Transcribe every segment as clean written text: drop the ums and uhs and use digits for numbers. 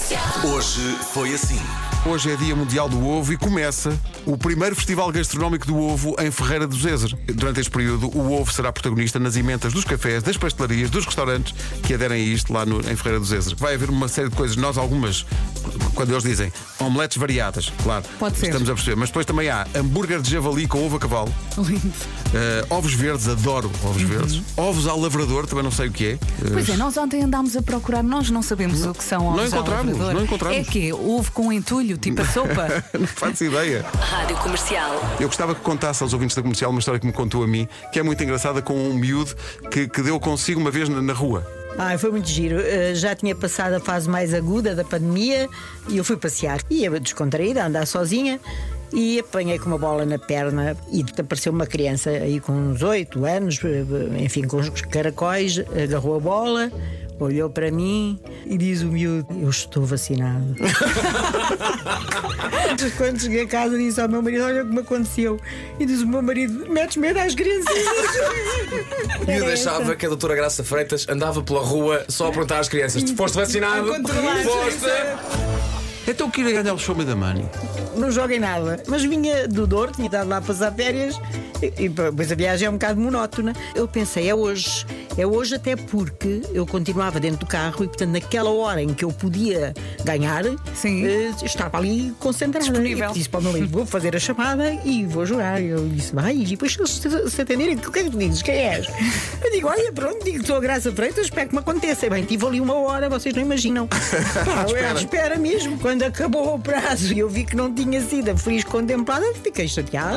Hoje foi assim. Hoje é Dia Mundial do Ovo e começa o primeiro Festival Gastronómico do Ovo em Ferreira do Zezer. Durante este período, o ovo será protagonista nas emendas dos cafés, das pastelarias, dos restaurantes que aderem a isto lá em Ferreira do Zezer. Vai haver uma série de coisas, nós algumas, quando eles dizem omeletes variadas, claro, pode ser. Estamos a perceber, mas depois também há hambúrguer de javali com ovo a cavalo. Lindo. Ovos verdes, adoro ovos verdes. Ovos ao lavrador, também não sei o que é. Pois é, nós ontem andámos a procurar, nós não sabemos o que são ovos ao lavrador. Não encontramos. É que ovo com entulho, tipo a sopa. Não faço ideia. Rádio Comercial. Eu gostava que contasse aos ouvintes da Comercial uma história que me contou a mim, que é muito engraçada, com um miúdo que deu consigo uma vez na rua. Foi muito giro. Já tinha passado a fase mais aguda da pandemia e eu fui passear. Ia descontraída, a andar sozinha e apanhei com uma bola na perna e apareceu uma criança aí com uns 8 anos, enfim, com os caracóis, agarrou a bola, olhou para mim e diz o miúdo: eu estou vacinado. Quando cheguei a casa disse ao meu marido: olha o que me aconteceu. E diz o meu marido: metes medo às criancinhas. E eu deixava que a doutora Graça Freitas andava pela rua só a perguntar às crianças: tu foste vacinado? Foste? Então que ir a ganhar o show me da money. Não joguei nada, mas vinha do Douro, tinha estado lá a passar férias e depois a viagem é um bocado monótona. Eu pensei, é hoje até porque eu continuava dentro do carro e portanto naquela hora em que eu podia ganhar, estava ali concentrada. Disponível. Eu disse para o meu marido: vou fazer a chamada e vou jogar. Eu disse: vai, e depois se eles se atenderem, o que é que tu dizes? Quem és? Eu digo: olha, pronto, digo que sou a Graça Freitas, espero que me aconteça. E bem, tive ali uma hora, vocês não imaginam. Espera mesmo. Quando acabou o prazo e eu vi que não tinha sido a feliz contemplada, fiquei chateada.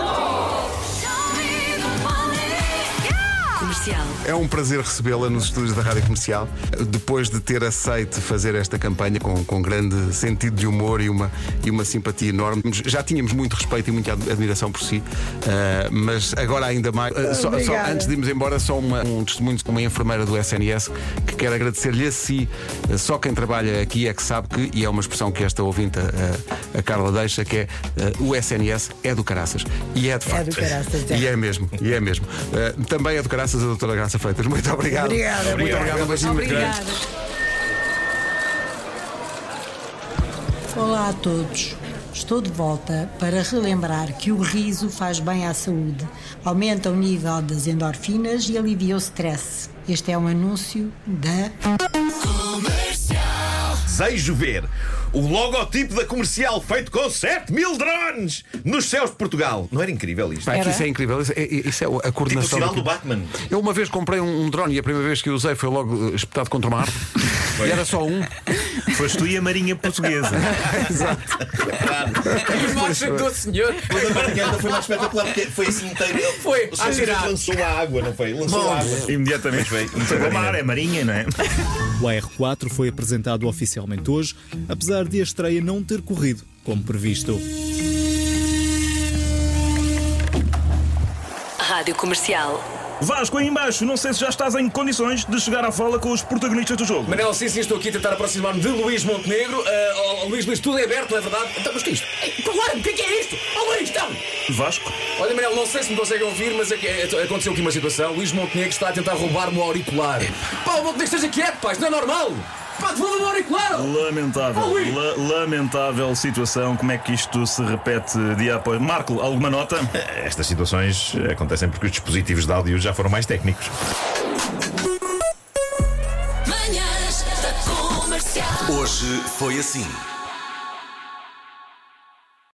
Comercial. É um prazer recebê-la nos estúdios da Rádio Comercial, depois de ter aceito fazer esta campanha com grande sentido de humor e uma simpatia enorme. Já tínhamos muito respeito e muita admiração por si, mas agora ainda mais. Só antes de irmos embora, só um testemunho de uma enfermeira do SNS que quer agradecer-lhe a si. Só quem trabalha aqui é que sabe que, e é uma expressão que esta ouvinte, a Carla, deixa, que é: o SNS é do caraças. E é de facto. É do caraças, é. E é mesmo. Também é do caraças a doutora Graça Freitas. Muito obrigado. Obrigada. Muito obrigado. Um beijinho muito grande. Obrigada. Olá a todos. Estou de volta para relembrar que o riso faz bem à saúde, aumenta o nível das endorfinas e alivia o stress. Este é um anúncio da Comercial. Desejo ver o logotipo da Comercial feito com 7.000 drones nos céus de Portugal. Não era incrível isto? Pá, isso é incrível. Isso é a Tipo coordenação. o sinal do Batman. Eu uma vez comprei um drone e a primeira vez que o usei foi logo espetado contra uma árvore. E era só um. Foste tu e a Marinha Portuguesa. Exato. A imagem do senhor. O da Marinha foi mais espetacular porque foi assim inteiro. Foi O senhor girar. lançou a água, não foi? Lançou a água. Imediatamente. Foi Foi o mar, é Marinha, não é? O AR4 foi apresentado oficialmente hoje, apesar de a estreia não ter corrido como previsto. Rádio Comercial. Vasco, aí embaixo, não sei se já estás em condições de chegar à fala com os protagonistas do jogo. Manel, sim, estou aqui a tentar aproximar-me de Luís Montenegro. Luís, tudo é aberto, não é verdade? Então, mas que é isto? Claro, o que é isto? Luís, então! Vasco? Olha, Manel, não sei se me conseguem ouvir, mas aconteceu aqui uma situação. Luís Montenegro está a tentar roubar-me o auricular. Pá, o Montenegro esteja quieto, pá, isto não é normal! Pá, devolva-me o auricular! Lamentável situação. Como é que isto se repete dia após? Marco, alguma nota? Estas situações acontecem porque os dispositivos de áudio já foram mais técnicos. Manhãs da Comercial. Hoje foi assim.